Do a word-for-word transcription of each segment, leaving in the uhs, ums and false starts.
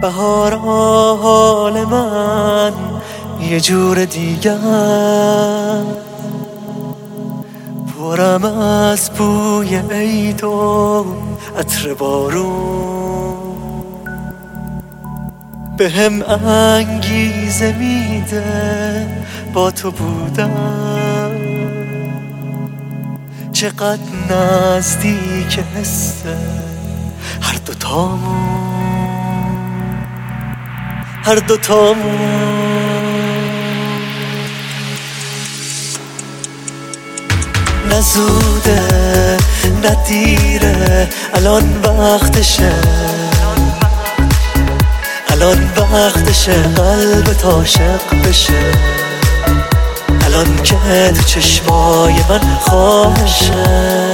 بهارا حال من یه جور دیگه، پرم از بوی عید و عطر بارون، به هم انگیزه میده با تو بودم. چقدر نزدیک حس هر دوتامون، هر دوتامون. نزوده ندیره الان وقتشه، الان وقتشه قلبت عاشق بشه، الان که تو چشمای من خواهشه.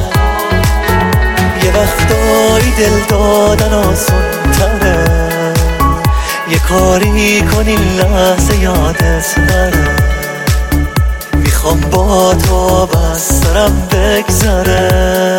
یه وقتایی دل دادن آسون تره، یه کاری کنی لحظه یادت نره. میخوام با تو بس سرم بگذره.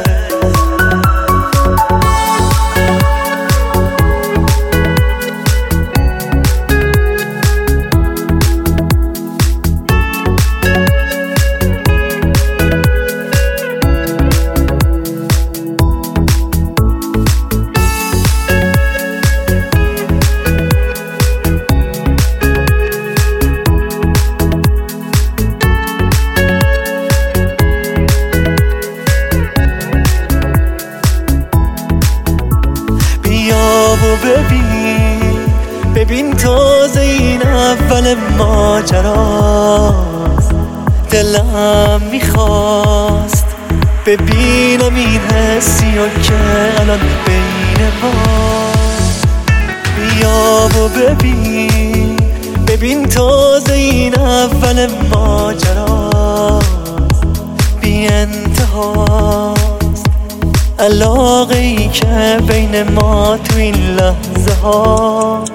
ببین ببین تازه این اول ماجراست. دلم میخواست ببینم این حسی و که الان بین ماست. بیا و ببین ببین تازه این اول ماجراست. بی انتهاست علاقه ای که بین ما تو این لحظه هاست.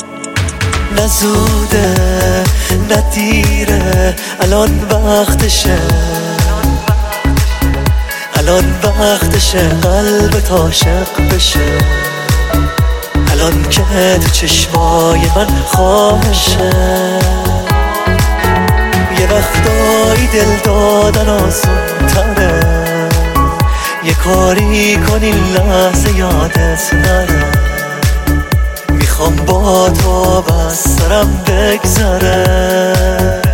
نزوده ندیره الان وقتشه، الان وقتشه قلبت عاشق بشه، الان که تو چشمای من خواهشه. یه وقتایی دل دادن آسون تره، یه کاری کنی لحظه یادت نره. میخوام با تو بس سرم بگذره.